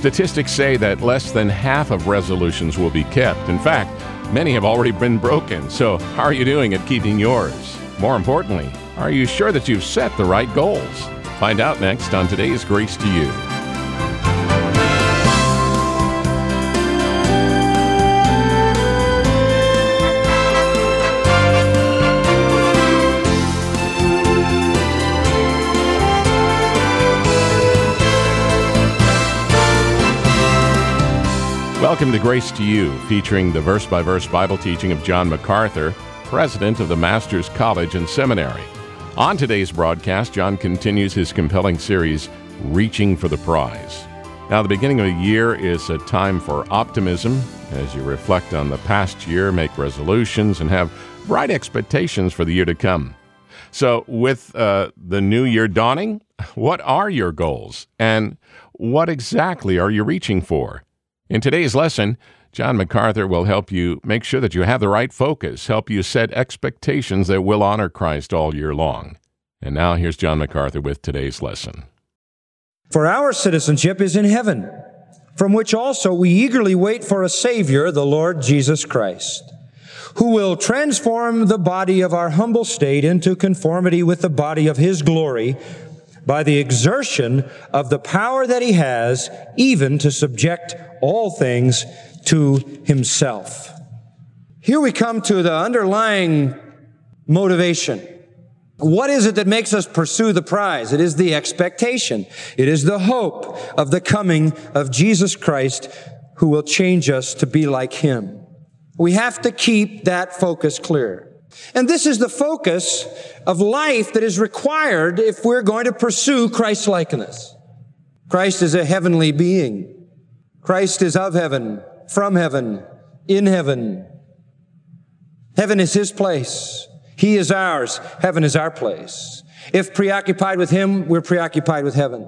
Statistics say that less than half of resolutions will be kept. In fact, many have already been broken. So how are you doing at keeping yours? More importantly, are you sure that you've set the right goals? Find out next on today's Grace to You. Welcome to Grace to You, featuring the verse-by-verse Bible teaching of John MacArthur, president of the Masters College and Seminary. On today's broadcast, John continues his compelling series, Reaching for the Prize. Now, the beginning of the year is a time for optimism as you reflect on the past year, make resolutions, and have bright expectations for the year to come. So, with the new year dawning, what are your goals? And what exactly are you reaching for? In today's lesson, John MacArthur will help you make sure that you have the right focus, help you set expectations that will honor Christ all year long. And now here's John MacArthur with today's lesson. For our citizenship is in heaven, from which also we eagerly wait for a Savior, the Lord Jesus Christ, who will transform the body of our humble state into conformity with the body of His glory, by the exertion of the power that He has, even to subject all things to Himself. Here we come to the underlying motivation. What is it that makes us pursue the prize? It is the expectation. It is the hope of the coming of Jesus Christ, who will change us to be like Him. We have to keep that focus clear. And this is the focus of life that is required if we're going to pursue Christ-likeness. Christ is a heavenly being. Christ is of heaven, from heaven, in heaven. Heaven is His place. He is ours. Heaven is our place. If preoccupied with Him, we're preoccupied with heaven.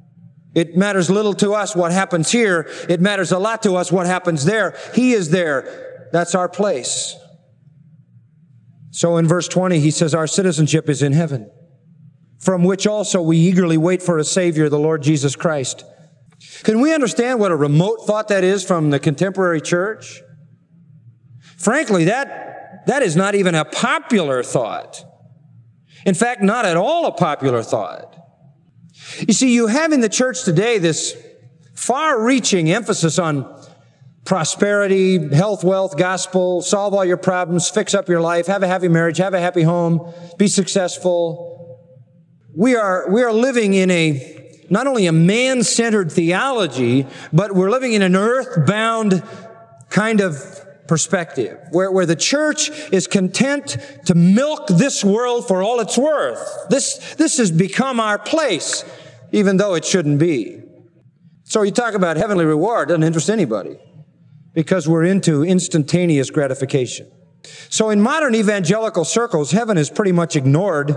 It matters little to us what happens here. It matters a lot to us what happens there. He is there. That's our place. So in verse 20, he says, our citizenship is in heaven, from which also we eagerly wait for a Savior, the Lord Jesus Christ. Can we understand what a remote thought that is from the contemporary church? Frankly, that is not even a popular thought. In fact, not at all a popular thought. You see, you have in the church today this far-reaching emphasis on prosperity, health, wealth, gospel, solve all your problems, fix up your life, have a happy marriage, have a happy home, be successful. We are living in not only a man-centered theology, but we're living in an earth-bound kind of perspective, where the church is content to milk this world for all it's worth. This has become our place, even though it shouldn't be. So you talk about heavenly reward, doesn't interest anybody, because we're into instantaneous gratification. So in modern evangelical circles, heaven is pretty much ignored.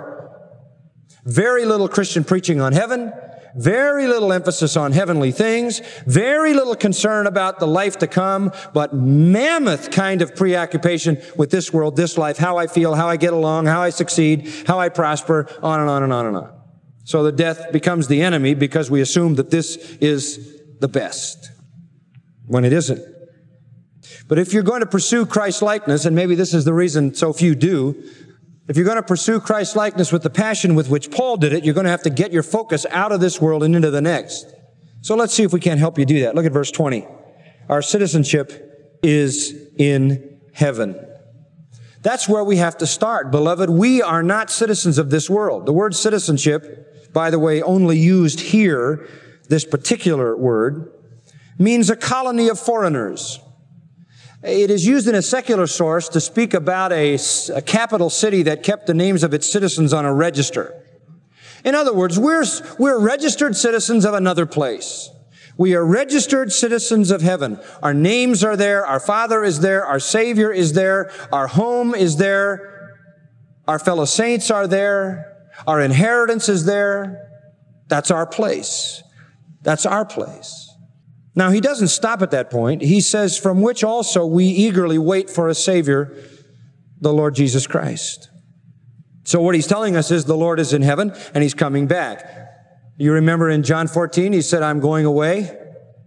Very little Christian preaching on heaven, very little emphasis on heavenly things, very little concern about the life to come, but mammoth kind of preoccupation with this world, this life, how I feel, how I get along, how I succeed, how I prosper, on and on and on and on. So the death becomes the enemy because we assume that this is the best, when it isn't. But if you're going to pursue Christ-likeness, and maybe this is the reason so few do, if you're going to pursue Christ-likeness with the passion with which Paul did it, you're going to have to get your focus out of this world and into the next. So let's see if we can't help you do that. Look at verse 20. Our citizenship is in heaven. That's where we have to start, beloved. We are not citizens of this world. The word citizenship, by the way, only used here, this particular word, means a colony of foreigners. It is used in a secular source to speak about a capital city that kept the names of its citizens on a register. In other words, we're registered citizens of another place. We are registered citizens of heaven. Our names are there. Our Father is there. Our Savior is there. Our home is there. Our fellow saints are there. Our inheritance is there. That's our place. That's our place. Now, he doesn't stop at that point. He says, from which also we eagerly wait for a Savior, the Lord Jesus Christ. So what he's telling us is the Lord is in heaven and He's coming back. You remember in John 14, He said, I'm going away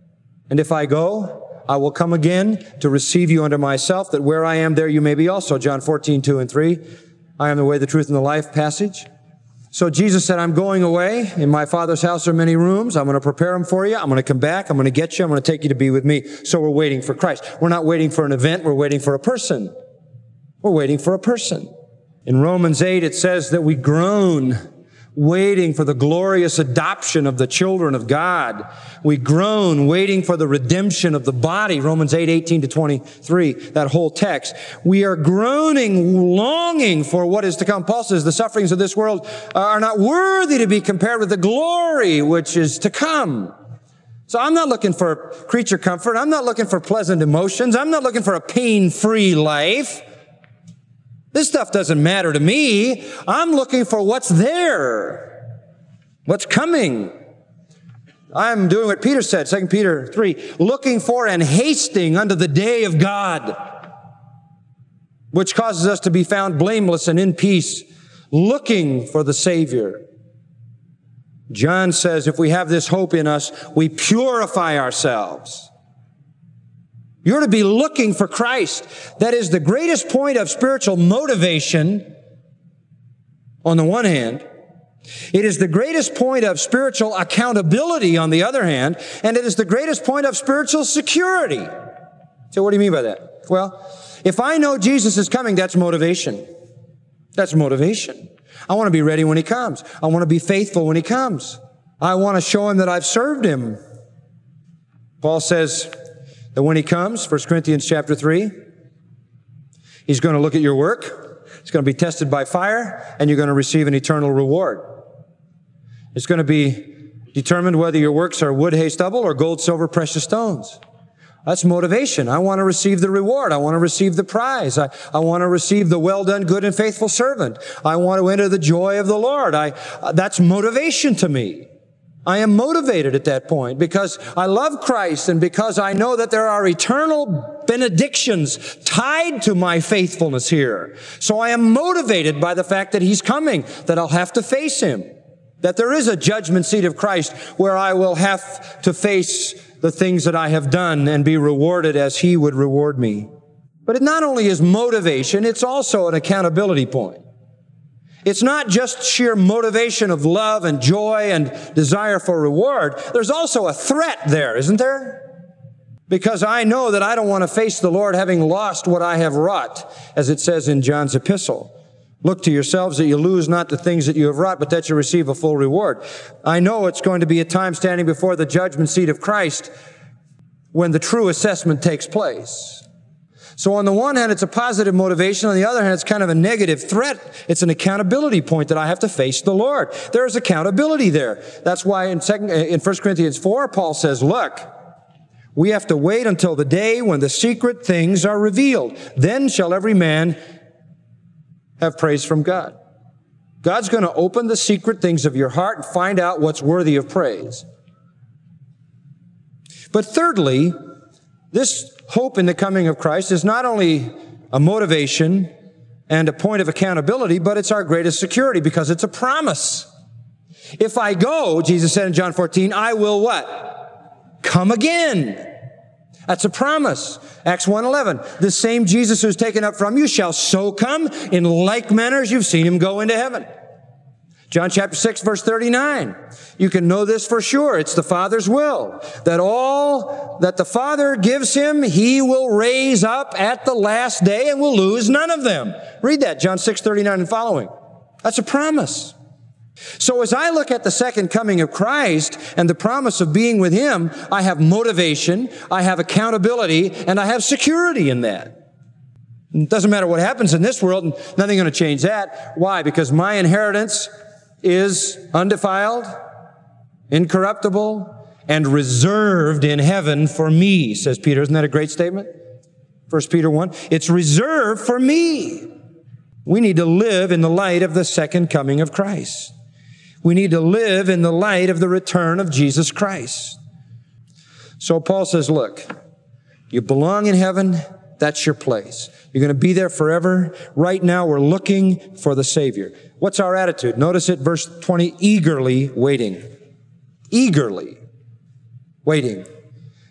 And if I go, I will come again to receive you unto myself, that where I am, there you may be also. John 14:2-3. I am the way, the truth, and the life passage. So Jesus said, I'm going away. In my Father's house are many rooms. I'm going to prepare them for you. I'm going to come back. I'm going to get you. I'm going to take you to be with me. So we're waiting for Christ. We're not waiting for an event. We're waiting for a person. We're waiting for a person. In Romans 8, it says that we groan, waiting for the glorious adoption of the children of God. We groan, waiting for the redemption of the body. Romans 8:18-23, that whole text. We are groaning, longing for what is to come. Paul says the sufferings of this world are not worthy to be compared with the glory which is to come. So I'm not looking for creature comfort. I'm not looking for pleasant emotions. I'm not looking for a pain-free life. This stuff doesn't matter to me. I'm looking for what's there, what's coming. I'm doing what Peter said, 2 Peter 3, looking for and hasting unto the day of God, which causes us to be found blameless and in peace, looking for the Savior. John says if we have this hope in us, we purify ourselves. You're to be looking for Christ. That is the greatest point of spiritual motivation on the one hand. It is the greatest point of spiritual accountability on the other hand. And it is the greatest point of spiritual security. So what do you mean by that? Well, if I know Jesus is coming, that's motivation. That's motivation. I want to be ready when He comes. I want to be faithful when He comes. I want to show Him that I've served Him. Paul says that when He comes, 1 Corinthians chapter 3, He's going to look at your work. It's going to be tested by fire, and you're going to receive an eternal reward. It's going to be determined whether your works are wood, hay, stubble, or gold, silver, precious stones. That's motivation. I want to receive the reward. I want to receive the prize. I want to receive the well done, good and faithful servant. I want to enter the joy of the Lord. That's motivation to me. I am motivated at that point because I love Christ and because I know that there are eternal benedictions tied to my faithfulness here. So I am motivated by the fact that He's coming, that I'll have to face Him, that there is a judgment seat of Christ where I will have to face the things that I have done and be rewarded as He would reward me. But it not only is motivation, it's also an accountability point. It's not just sheer motivation of love and joy and desire for reward. There's also a threat there, isn't there? Because I know that I don't want to face the Lord having lost what I have wrought, as it says in John's epistle. Look to yourselves that you lose not the things that you have wrought, but that you receive a full reward. I know it's going to be a time standing before the judgment seat of Christ when the true assessment takes place. So on the one hand, it's a positive motivation. On the other hand, it's kind of a negative threat. It's an accountability point that I have to face the Lord. There's accountability there. That's why in 1 Corinthians 4, Paul says, look, we have to wait until the day when the secret things are revealed. Then shall every man have praise from God. God's going to open the secret things of your heart and find out what's worthy of praise. But thirdly, this hope in the coming of Christ is not only a motivation and a point of accountability, but it's our greatest security because it's a promise. If I go, Jesus said in John 14, I will what? Come again. That's a promise. Acts 1:11. The same Jesus who's taken up from you shall so come in like manner as you've seen Him go into heaven. John chapter 6, verse 39. You can know this for sure. It's the Father's will that all that the Father gives Him, He will raise up at the last day and will lose none of them. Read that, John 6:39 and following. That's a promise. So as I look at the second coming of Christ and the promise of being with Him, I have motivation, I have accountability, and I have security in that. It doesn't matter what happens in this world, nothing's going to change that. Why? Because my inheritance is undefiled, incorruptible, and reserved in heaven for me, says Peter. Isn't that a great statement? 1 Peter 1. It's reserved for me. We need to live in the light of the second coming of Christ. We need to live in the light of the return of Jesus Christ. So Paul says, look, you belong in heaven. That's your place. You're going to be there forever. Right now, we're looking for the Savior. What's our attitude? Notice it, verse 20, eagerly waiting. Eagerly waiting.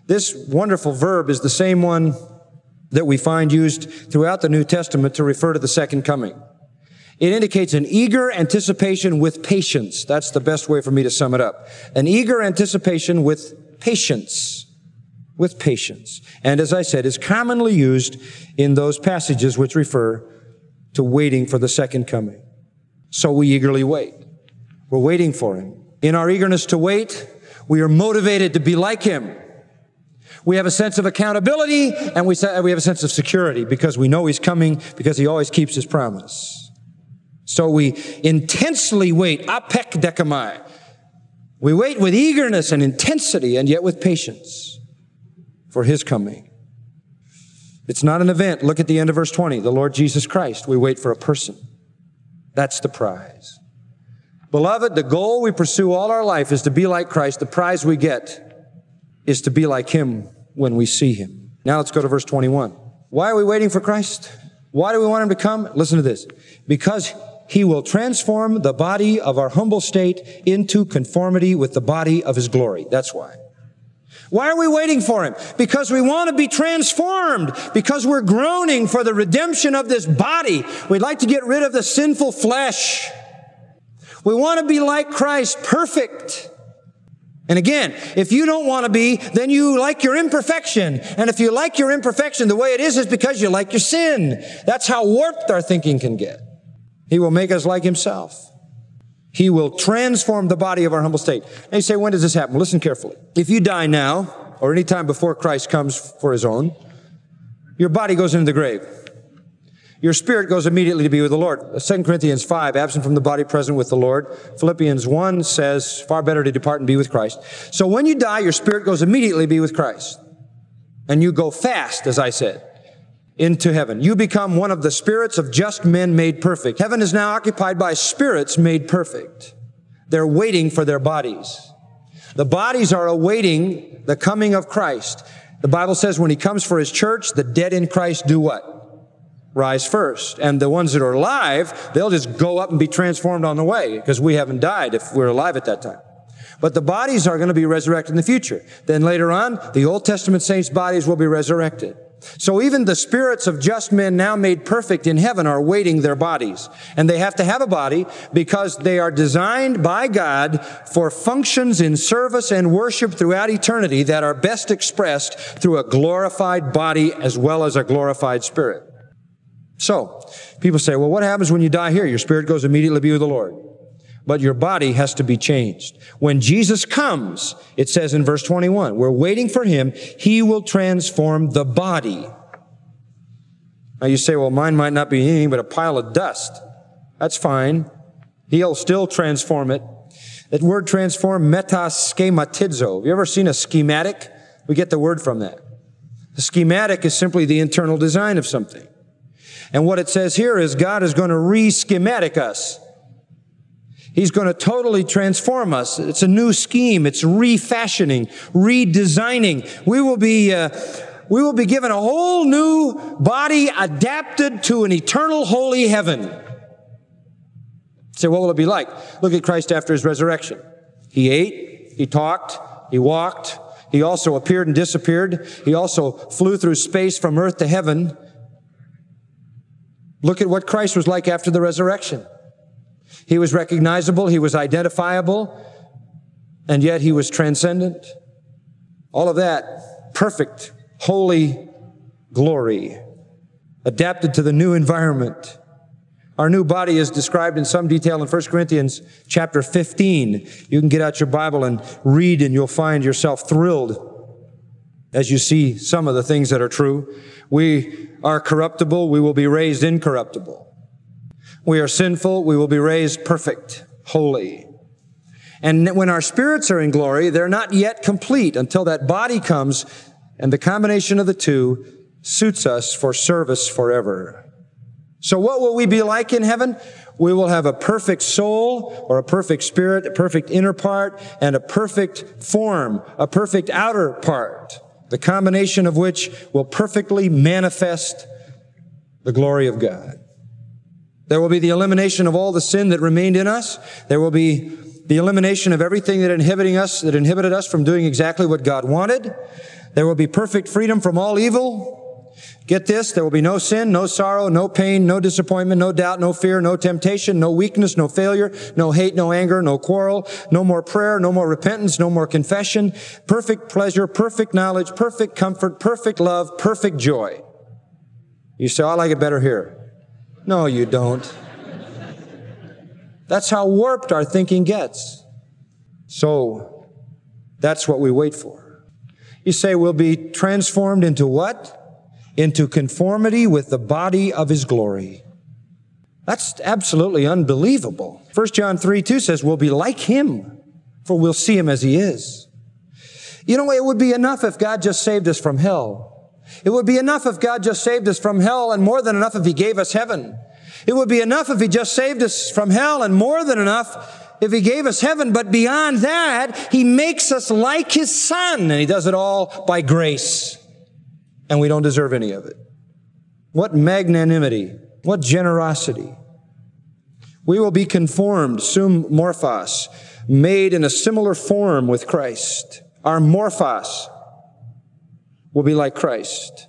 This wonderful verb is the same one that we find used throughout the New Testament to refer to the second coming. It indicates an eager anticipation with patience. That's the best way for me to sum it up. An eager anticipation with patience. With patience. And as I said, is commonly used in those passages which refer to waiting for the second coming. So we eagerly wait. We're waiting for Him. In our eagerness to wait, we are motivated to be like Him. We have a sense of accountability, and we have a sense of security because we know He's coming, because He always keeps His promise. So we intensely wait, apek dekamai. We wait with eagerness and intensity, and yet with patience for His coming. It's not an event. Look at the end of verse 20. The Lord Jesus Christ. We wait for a person. That's the prize. Beloved, the goal we pursue all our life is to be like Christ. The prize we get is to be like Him when we see Him. Now let's go to verse 21. Why are we waiting for Christ? Why do we want Him to come? Listen to this. Because He will transform the body of our humble state into conformity with the body of His glory. That's why. Why are we waiting for Him? Because we want to be transformed. Because we're groaning for the redemption of this body. We'd like to get rid of the sinful flesh. We want to be like Christ, perfect. And again, if you don't want to be, then you like your imperfection. And if you like your imperfection, the way it is because you like your sin. That's how warped our thinking can get. He will make us like Himself. He will transform the body of our humble state. And you say, when does this happen? Listen carefully. If you die now, or any time before Christ comes for His own, your body goes into the grave. Your spirit goes immediately to be with the Lord. 2 Corinthians 5, absent from the body, present with the Lord. Philippians 1 says, far better to depart and be with Christ. So when you die, your spirit goes immediately to be with Christ. And you go fast, as I said, into heaven. You become one of the spirits of just men made perfect. Heaven is now occupied by spirits made perfect. They're waiting for their bodies. The bodies are awaiting the coming of Christ. The Bible says when He comes for His church, the dead in Christ do what? Rise first. And the ones that are alive, they'll just go up and be transformed on the way because we haven't died if we're alive at that time. But the bodies are going to be resurrected in the future. Then later on, the Old Testament saints' bodies will be resurrected. So even the spirits of just men now made perfect in heaven are waiting their bodies. And they have to have a body because they are designed by God for functions in service and worship throughout eternity that are best expressed through a glorified body as well as a glorified spirit. So, people say, well, what happens when you die here? Your spirit goes immediately to be with the Lord. But your body has to be changed. When Jesus comes, it says in verse 21, we're waiting for Him. He will transform the body. Now you say, well, mine might not be anything but a pile of dust. That's fine. He'll still transform it. That word transform, metaschematizo. Have you ever seen a schematic? We get the word from that. The schematic is simply the internal design of something. And what it says here is God is going to re-schematic us. He's going to totally transform us. It's a new scheme. It's refashioning, redesigning. We will be given a whole new body adapted to an eternal holy heaven. So what will it be like? Look at Christ after His resurrection. He ate, He talked, He walked. He also appeared and disappeared. He also flew through space from earth to heaven. Look at what Christ was like after the resurrection. He was recognizable, He was identifiable, and yet He was transcendent. All of that, perfect, holy glory, adapted to the new environment. Our new body is described in some detail in 1 Corinthians chapter 15. You can get out your Bible and read, and you'll find yourself thrilled as you see some of the things that are true. We are corruptible, we will be raised incorruptible. We are sinful, we will be raised perfect, holy. And when our spirits are in glory, they're not yet complete until that body comes, and the combination of the two suits us for service forever. So what will we be like in heaven? We will have a perfect soul, or a perfect spirit, a perfect inner part, and a perfect form, a perfect outer part, the combination of which will perfectly manifest the glory of God. There will be the elimination of all the sin that remained in us. There will be the elimination of everything that inhibited us from doing exactly what God wanted. There will be perfect freedom from all evil. Get this, there will be no sin, no sorrow, no pain, no disappointment, no doubt, no fear, no temptation, no weakness, no failure, no hate, no anger, no quarrel, no more prayer, no more repentance, no more confession, perfect pleasure, perfect knowledge, perfect comfort, perfect love, perfect joy. You say, I like it better here. No, you don't. That's how warped our thinking gets. So, that's what we wait for. You say, we'll be transformed into what? Into conformity with the body of His glory. That's absolutely unbelievable. 1 John 3:2 says, we'll be like Him, for we'll see Him as He is. You know, it would be enough if God just saved us from hell. It would be enough if God just saved us from hell, and more than enough if He gave us heaven. It would be enough if He just saved us from hell, and more than enough if He gave us heaven. But beyond that, He makes us like His Son, and He does it all by grace. And we don't deserve any of it. What magnanimity, what generosity. We will be conformed, sum morphos, made in a similar form with Christ. Our morphos will be like Christ.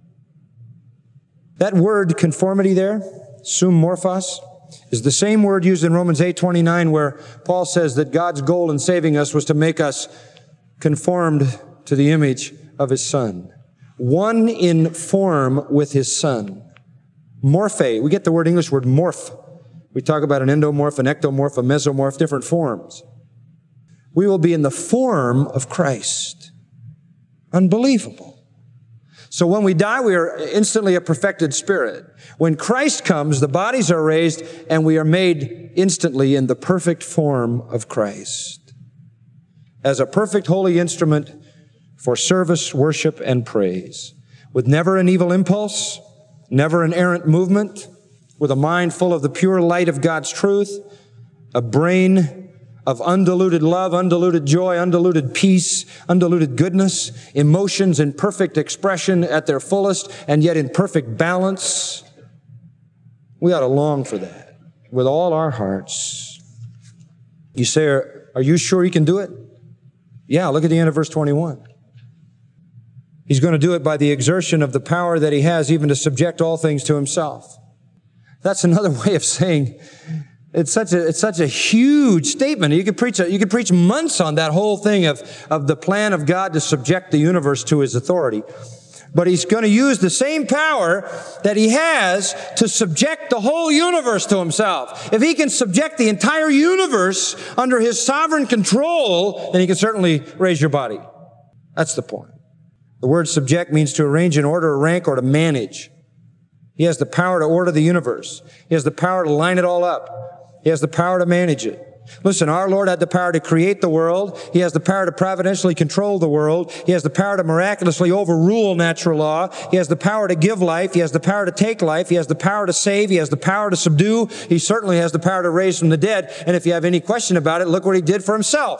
That word conformity there, sum morphos, is the same word used in Romans 8:29, where Paul says that God's goal in saving us was to make us conformed to the image of His Son. One in form with His Son. Morphe. We get the English word morph. We talk about an endomorph, an ectomorph, a mesomorph, different forms. We will be in the form of Christ. Unbelievable. So when we die, we are instantly a perfected spirit. When Christ comes, the bodies are raised, and we are made instantly in the perfect form of Christ. As a perfect holy instrument for service, worship, and praise, with never an evil impulse, never an errant movement, with a mind full of the pure light of God's truth, a brain of undiluted love, undiluted joy, undiluted peace, undiluted goodness, emotions in perfect expression at their fullest, and yet in perfect balance. We ought to long for that with all our hearts. You say, are you sure He can do it? Yeah, look at the end of verse 21. He's going to do it by the exertion of the power that He has even to subject all things to Himself. That's another way of saying it's such a huge statement. You could preach months on that whole thing of the plan of God to subject the universe to His authority. But He's going to use the same power that He has to subject the whole universe to Himself. If He can subject the entire universe under His sovereign control, then He can certainly raise your body. That's the point. The word subject means to arrange in order, or rank, or to manage. He has the power to order the universe. He has the power to line it all up. He has the power to manage it. Listen, our Lord had the power to create the world. He has the power to providentially control the world. He has the power to miraculously overrule natural law. He has the power to give life. He has the power to take life. He has the power to save. He has the power to subdue. He certainly has the power to raise from the dead. And if you have any question about it, look what He did for Himself.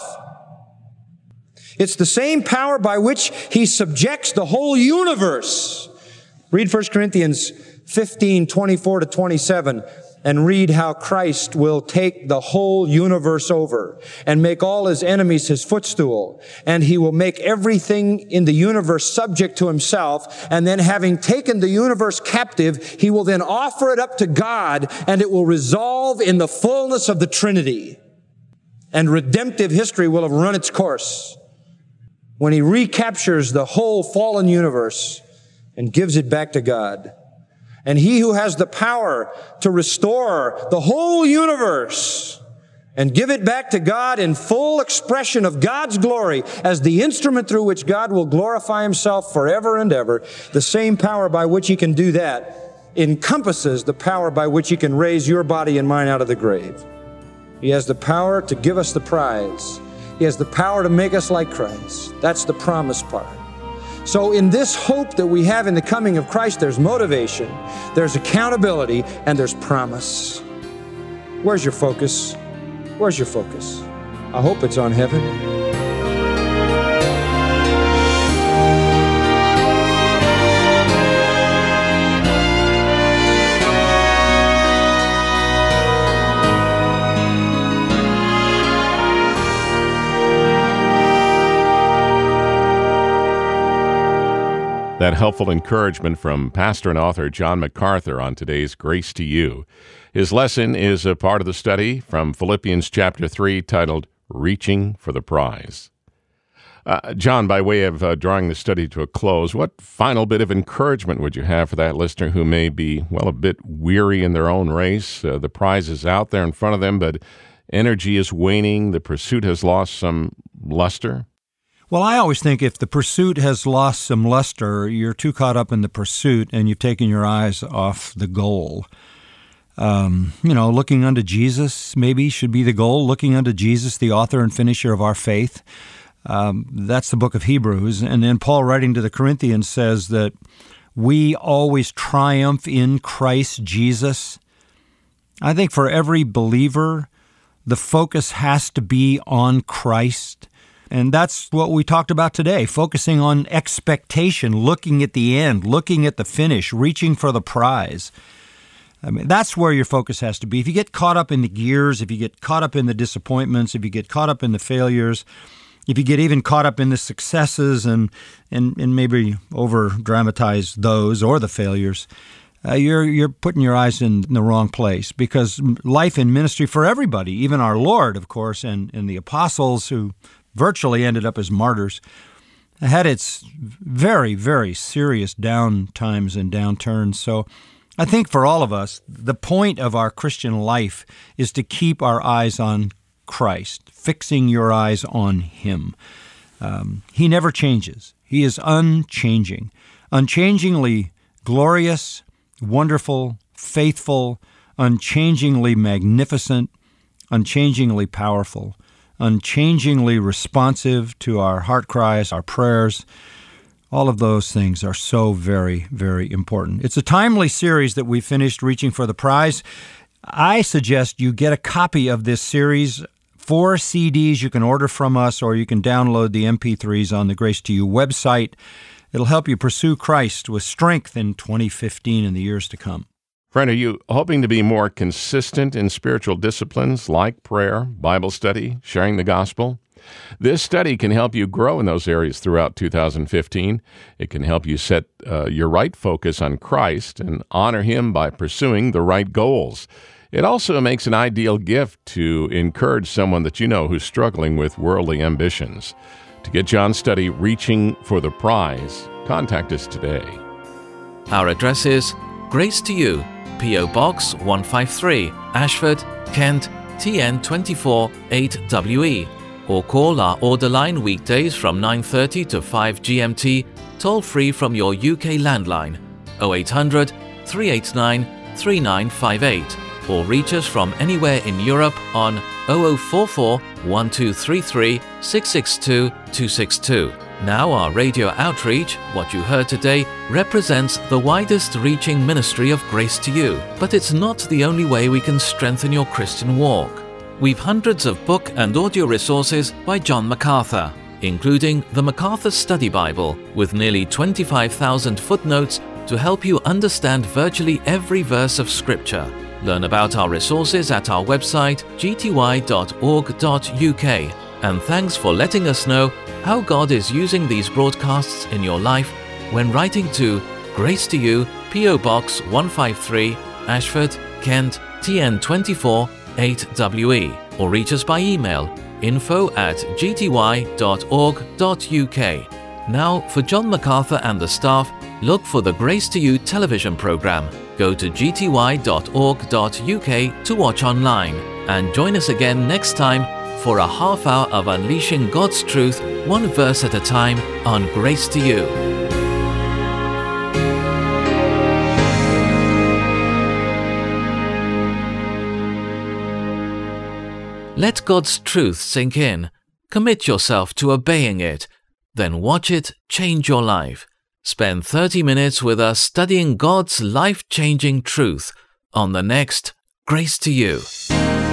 It's the same power by which He subjects the whole universe. Read 1 Corinthians 15:24-27 and read how Christ will take the whole universe over and make all His enemies His footstool. And He will make everything in the universe subject to Himself. And then having taken the universe captive, He will then offer it up to God, and it will resolve in the fullness of the Trinity. And redemptive history will have run its course when He recaptures the whole fallen universe and gives it back to God. And He who has the power to restore the whole universe and give it back to God in full expression of God's glory as the instrument through which God will glorify Himself forever and ever, the same power by which He can do that encompasses the power by which He can raise your body and mine out of the grave. He has the power to give us the prize. He has the power to make us like Christ. That's the promise part. So in this hope that we have in the coming of Christ, there's motivation, there's accountability, and there's promise. Where's your focus? Where's your focus? I hope it's on heaven. that helpful encouragement from pastor and author John MacArthur on today's Grace to You. His lesson is a part of the study from Philippians chapter 3 titled Reaching for the Prize. John, by way of drawing the study to a close, what final bit of encouragement would you have for that listener who may be, a bit weary in their own race? The prize is out there in front of them, but energy is waning. The pursuit has lost some luster. Well, I always think if the pursuit has lost some luster, you're too caught up in the pursuit and you've taken your eyes off the goal. Looking unto Jesus maybe should be the goal. Looking unto Jesus, the author and finisher of our faith. That's the book of Hebrews. And then Paul, writing to the Corinthians, says that we always triumph in Christ Jesus. I think for every believer, the focus has to be on Christ. And that's what we talked about today, focusing on expectation, looking at the end, looking at the finish, reaching for the prize. I mean, that's where your focus has to be. If you get caught up in the gears, if you get caught up in the disappointments, if you get caught up in the failures, if you get even caught up in the successes and maybe over-dramatize those or the failures, you're putting your eyes in the wrong place, because life in ministry for everybody, even our Lord, of course, and the apostles who virtually ended up as martyrs, had its very, very serious down times and downturns. So I think for all of us, the point of our Christian life is to keep our eyes on Christ, fixing your eyes on Him. He never changes. He is unchanging, unchangingly glorious, wonderful, faithful, unchangingly magnificent, unchangingly powerful, unchangingly responsive to our heart cries, our prayers. All of those things are so very, very important. It's a timely series that we finished, Reaching for the Prize. I suggest you get a copy of this series. 4 CDs you can order from us, or you can download the MP3s on the Grace to You website. It'll help you pursue Christ with strength in 2015 and the years to come. Friend, are you hoping to be more consistent in spiritual disciplines like prayer, Bible study, sharing the gospel? This study can help you grow in those areas throughout 2015. It can help you set your right focus on Christ and honor Him by pursuing the right goals. It also makes an ideal gift to encourage someone that you know who's struggling with worldly ambitions. To get John's study, Reaching for the Prize, contact us today. Our address is Grace to You, P.O. Box 153, Ashford, Kent, TN 24 8WE. Or call our order line weekdays from 9:30 to 5 GMT, toll-free from your UK landline, 0800 389 3958. Or reach us from anywhere in Europe on 0044 1233 662 262. Now our radio outreach, what you heard today, represents the widest reaching ministry of Grace to You, but it's not the only way we can strengthen your Christian walk. We've hundreds of book and audio resources by John MacArthur, including the MacArthur Study Bible with nearly 25,000 footnotes to help you understand virtually every verse of Scripture. Learn about our resources at our website gty.org.uk, and thanks for letting us know how God is using these broadcasts in your life when writing to Grace to You, P.O. Box 153, Ashford, Kent, TN 24 8WE, or reach us by email info@gty.org.uk. Now, for John MacArthur and the staff, look for the Grace to You television program. Go to gty.org.uk to watch online, and join us again next time for a half hour of unleashing God's truth, one verse at a time, on Grace to You. Let God's truth sink in. Commit yourself to obeying it. Then watch it change your life. Spend 30 minutes with us studying God's life-changing truth on the next Grace to You.